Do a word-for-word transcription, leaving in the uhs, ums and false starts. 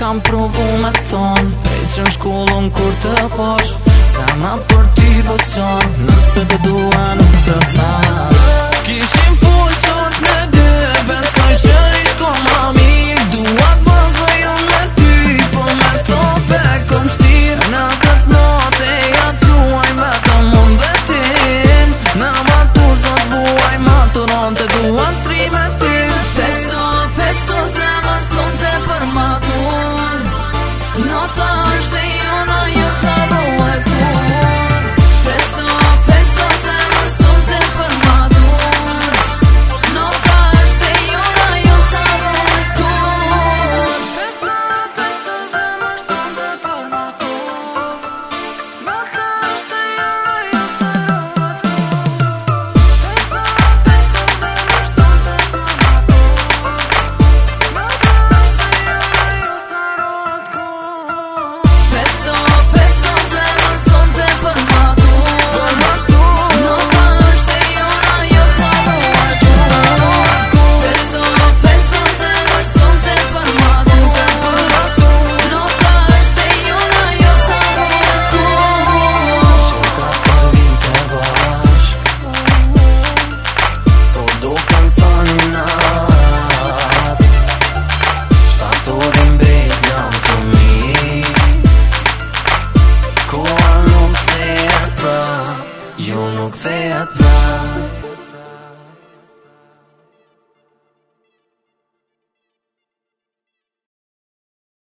kam provu me thon Prej që në shkollon kur të posh Sama për ty bëson Nëse të dua nuk të thash Kishim full qort në dy Besoj që ish ko ma mik Dua të vazhoj unë me ty Po me thope kom shtir Në këtë note ja t'luaj me të mund dhe tim Në matur zot vuaj maturon Të dua të tri me ty Festo, festo zemër son të formatur Nota është e jona jo sa rohet kur Festo, festo zemër son të formatur Nota është e jona jo sa rohet kur Festo, festo zemër son të formatur Nota është e jona jo sa rohet kur Festo, festo zemër son të formatur Nota është e jona jo sa rohet kur Festo, festo zemër son të formatur Nota është e jona jo sa rohet kur Festo, festo zemër son të formatur Nota është e jona jo sa rohet kur Që ka për vite bashk Po do kanë sa një nat Shtatorin mbet jam të mi Koha nuk thejet pra Jo nuk thejet pra